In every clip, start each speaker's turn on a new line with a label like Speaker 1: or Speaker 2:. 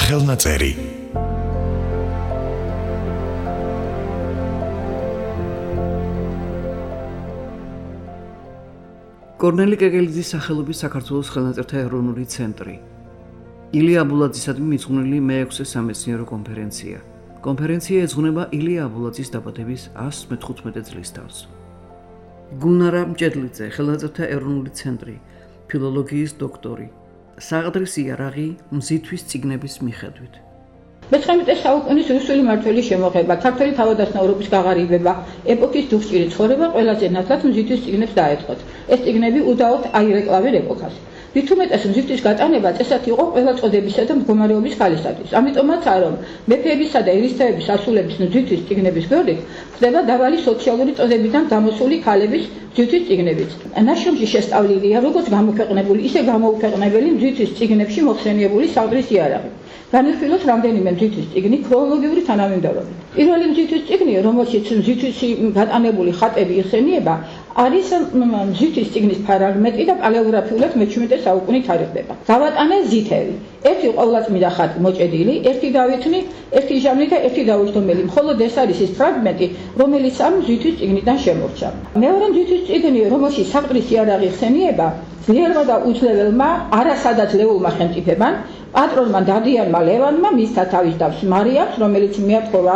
Speaker 1: ხელნაწერი
Speaker 2: კორნელი კეკელიძის სახელობის საქართველოს ხელნაწერთა ეროვნული ცენტრი. ილია აბულაძისადმი მიძღვნილი მე-6 სამეცნიერო კონფერენცია. კონფერენცია ეძღვნება ილია აბულაძის დაბადების 115 წლის თავს. გულნარა მჭედლიძე, ხელნაწერთა ეროვნული ცენტრი, ფილოლოგიის დოქტორი. საყდრის იარაღი მზითვის წიგნების მიხედვით.
Speaker 3: მე-19 საუკუნის რუსული მმართველის შემოღება, ქართველი თავადაზნაურობის გაღარიბება, ეპოქის დუხჭირი ცხოვრება ყველაზე ნათლად მზითვის წიგნებს დაეწყოთ. ეს წიგნები უდაოდ აირეკლავენ ეპოქას. მით უმეტეს მზითვის გატანება წესად იყო ყველა წოდებისა და მდგომარეობის ხალისათვის. ამიტომაცაა, რომ მეფეებისა და ერისთავების ასულების მზითვის წიგნების გვერდით ხდება დაბალი სოციალური წოდებიდან გამოსული ქალების მზითვის წიგნებიც. ნაშრომში შესწავლილია როგორც გამოქვეყნებული, ისე გამოუქვეყნებელი მზითვის წიგნებში მოხსენიებული საყდრის იარაღი. განვიხილოთ რამდენიმე მზითვის წიგნი ქრონოლოგიური თანამიმდევრობით. პირველი მზითვის წიგნი, რომელშიც მზითვისი გატანებული ხატები იხსენიება, არის მზითვის წიგნის ფრაგმენტი და პალეოგრაფიულად მე-17 საუკუნით თარიღდება. გავატანე ზითები. ერთი ყოვლადწმიდა ხატი მოჭედილი, ერთი დავითნი, ერთი ჟამნი და ერთი დაუჯდომელი. მხოლოდ ეს არის ის ფრაგმენტი, რომელიც ამ მზითვის წიგნიდან შემორჩა. მეორე მზითვის წიგნი, რომელშიც საყდრის იარაღი იხსენიება, ძლიერმა და უძლებელმა არასადაძლეულმა ხელმწიფებამ პატრონმა დადიანმა ლევანმა მისცა თავის დავს მარიამს, რომელიც მიათხოვა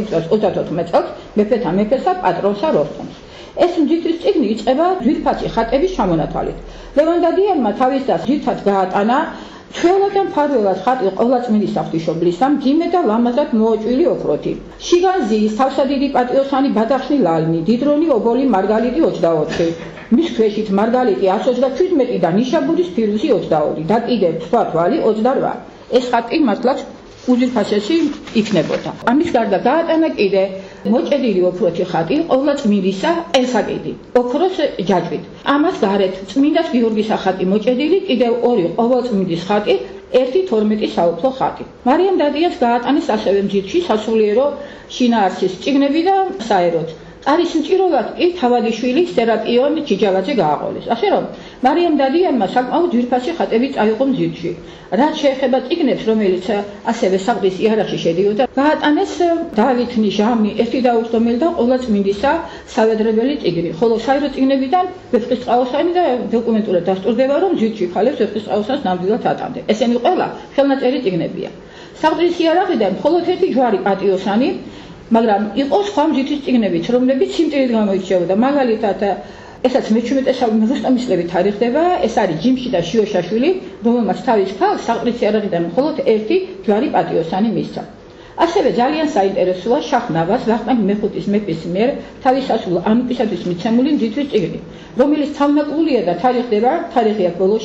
Speaker 3: 1634 წელს მეფეთა მეფესა პატრონსა როსტომს. ეს მზითვის წიგნი იწყება ძვირფასი ხატების ჩამონათვალით. ლევან დადიანმა თავის დას ძირთად გაატანა ჩვეულად და მფარველად ხატი ყოვლადწმიდის ღვთისმშობლისა, მძიმე და ლამაზად მოოჭვილი ოქროთი. შიგანზიის თავსადიდი პატიოსანი ბადახშნი ლალნი, დიდრონი ობოლი მარგალიტი 24. მის ქვეშით მარგალიტი 137 და ნიშაბურის ფირუზი 22 და კიდევ სხვა თვალი 28. ეს ხატი მართლაც უძვირფასესი იქნებოდა. ამის გარდა გაატანა კიდე მოჭედილი ოქროთი ხატი ყოვლადწმიდისა ყელსაკიდი, ოქროს ჯაჭვით. ამას გარეთ წმინდას გიორგის ხატი მოჭედილი, კიდევ ორი ყოვლადწმიდის ხატი, ერთი 12 საუფლო ხატი. მარიამ დადიანს გაატანეს ასევე მზითში სასულიერო შინაარსის წიგნები და საეროთ. არის მჭირულად კი თავადიშვილი სერაპიონ ჯიჯავაძე გააყოლეს. ასე რომ მარიამ დადიანმა საკმაოდ ძვირფასი ხატები წაიღო მზითში. რაც შეეხება წიგნებს, რომელიც ასევე საყდრის იარაღში შედიოდა, გაატანეს დავითნი ჟამი, ერთი დაუჯდომელი და ყოვლადწმინდისა სავედრებელი წიგნი. ხოლო საერო წიგნებიდან ვეფხისტყაოსანი და დოკუმენტურად დასტურდება, რომ მზითში ხალებს ვეფხისტყაოსანს ნამდვილად ატანდნენ. ესენი ყველა ხელნაწერი წიგნებია. საყდრის იარაღიდან მხოლოდ ერთი ჯვარი პატიოსანი, მაგრამ იყო სხვა მზითვის წიგნებიც, რომლებიც სიმწირით გამოირჩეოდა. მაგალითად, ესაც მე-17 საუკუნის რუსტომის წლებით თარიღდება, ეს არის ჯიმში და შიოშაშვილი, რომელმაც თავის ქალს საყდრის იარაღიდან მხოლოდ ერთი ჯვარი პატიოსანი მისცა. ასევე ძალიან საინტერესოა შაჰ-ნავაზ ვახტანგ მეხუთის მეფის მიერ თავისასულ ანუპისათვის მიცემული მზითვის წიგნი, რომელიც თავნაკლულია და თარიღდება, თარიღი აქვს ბოლოში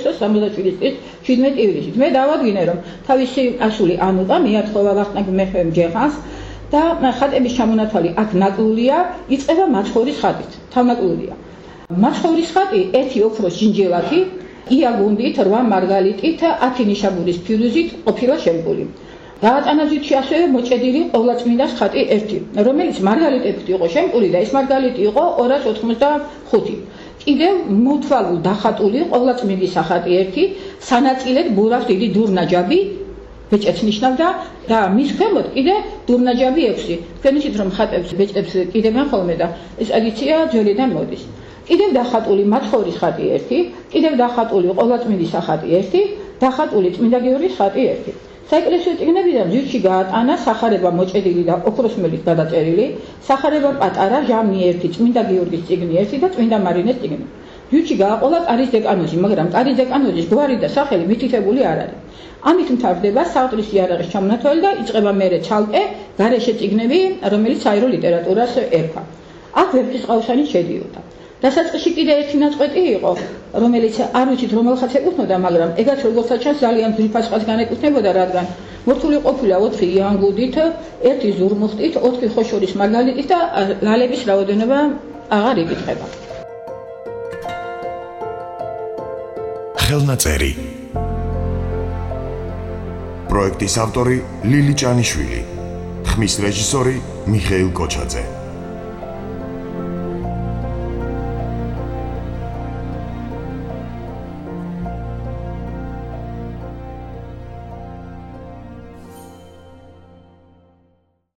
Speaker 3: 1667 წლის 17 ივლისით. მე დავადგინე, რომ თავისი ასული ანუყა მიათხოვა ვახტანგ მეფემ ჯეღანს და ხატების ჩამონათვალი აქ ნაკლულია, იწყება მაცხოვრის ხატით. თავნაკლულია. მაცხოვრის ხატი ერთი ოქროს ჯინჯილათი, იაგუნდით, 8 მარგალიტით, 10 ნიშაბურის ფირუზით ყოფილა შემკული. გაატანა მზითში ასევე მოჭედილი ყოვლადწმინდას ხატი ერთი, რომელიც მარგალიტებით იყო შემკული და ეს მარგალიტი იყო 285. კიდევ მოთვალულ დახატული ყოვლადწმინდის ხატი ერთი, სანაწილედ ბურავს დიდი დურნაჯაბი ბეჭედს ნიშნავდა და მის ქვემოთ კიდე დურნაჯაბი 6. თქვენ იცით რომ ხატებს ბეჭდებს კიდევენ ხოლმე და ეს ტრადიცია ძველიდან მოდის. კიდევ დახატული მაცხოვრის ხატი ერთი, კიდევ დახატული ყოვლადწმინდის ხატი ერთი, დახატული წმინდა გიორგის ხატი ერთი. საეკლესიო წიგნებიდან მზითში გაატანა სახარება მოჭედილი და ოქროსმელით გადაწერილი, სახარება პატარა ჟამნი ერთი, წმინდა გიორგის წიგნი ერთი და წმინდა მარინეს წიგნი. მზითში გააყოლა კარის დეკანოზი, მაგრამ კარის დეკანოზის გვარი და სახელი მითითებული არ არის. ამით მთავრდება საყდრის იარაღის ჩამონათვალი და იწყება მერე ცალკე გარეშე წიგნები, რომელიც საერო ლიტერატურას ერქვა. აქ ვეფხისტყაოსანი შედიოდა. დასაწყისში კიდე ერთი ნაწყვეტი იყო, რომელიც არ ვიცით რომელხაც ეკუთვნოდა, მაგრამ ეგაც როგორცაც ჩანს ძალიან ძვირფას ხაზს განეკუთვნებოდა, რადგან მორთული ყოფილა 4 იანგუდით, 1 ზურმუხტით, 4 ხოშორის მარგალიტით და ლალების რაოდენობა აღარ იკითხება.
Speaker 1: ხელნაწერი პროექტის ავტორი ლილი ჭანიშვილი, ხმის რეჟისორი მიხეილ კოჩაძე.